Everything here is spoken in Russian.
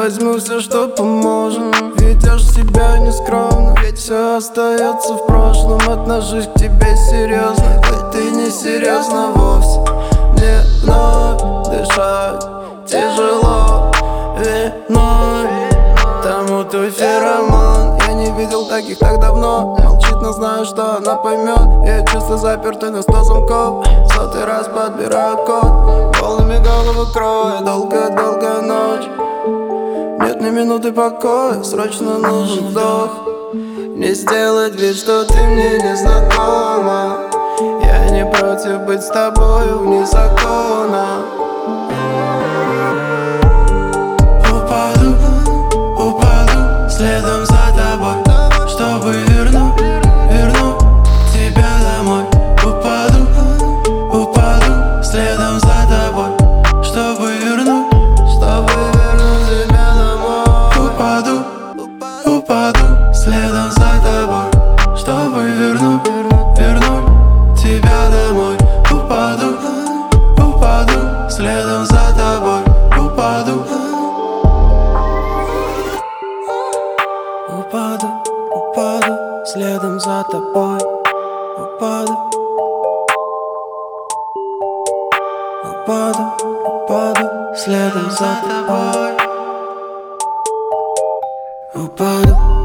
возьму все, что поможет. Ведешь себя нескромно, ведь все остается в прошлом. Отношусь к тебе серьезно, хоть ты не серьезно вовсе. Мне вновь дышать тяжело виной. Там у той феромон. Я не видел таких так давно. Молчит, но знаю, что она поймет. Я чувство запертый на 100 замков. 100-й раз подбираю код. Волнами голову кроет. Долгая-долгая ночь. Нет ни минуты покоя. Срочно нужен вдох. Не сделать вид, что ты мне не знакома. Я не против быть с тобою вне закона. Следом за тобой, чтобы вернуть тебя домой. Упаду, следом за тобой, чтобы вернуть тебя домой. Упаду, следом за тобой, чтобы вернуть тебя домой. Упаду, следом за тобой, упаду, следом за тобой, упаду, следом за тобой, упаду.